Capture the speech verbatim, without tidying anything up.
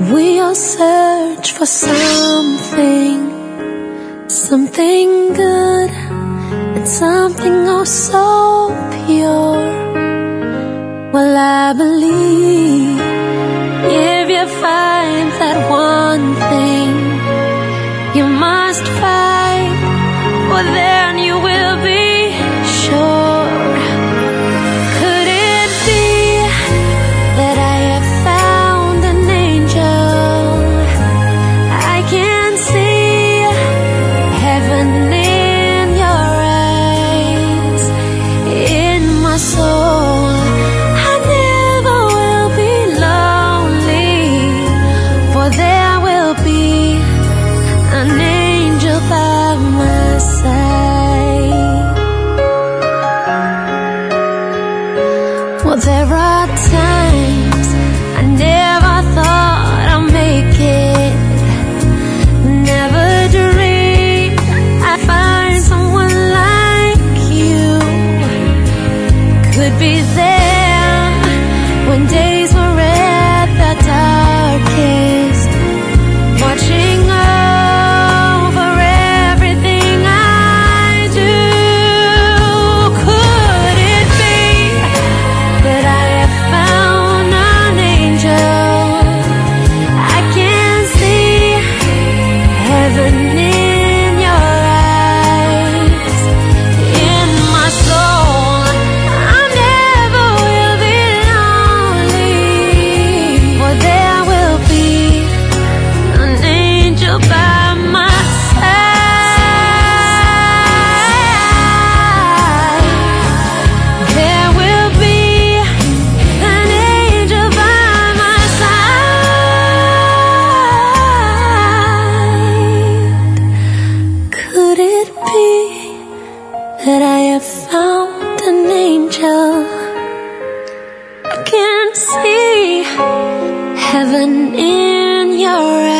We'll search for something, something good, and something oh so pure. Well, I believe if you find that one thing you must find, well then you will be sure. Could it be that I have found an angel? I can see heaven in your eyes, in my soul. I never will be lonely, for there will be an angel by my side. Well, there are times I never thought I'd make it, never dreamed I'd find someone like you. Could be there when days were at their darkest, watching over everything I do. Could it be that I have found an angel? I can see heaven in your eyes, in my soul. I never will be lonely, for there will be an angel by my side. There will be an angel by my side. Could it be that I have found an angel? I can see heaven in your eyes.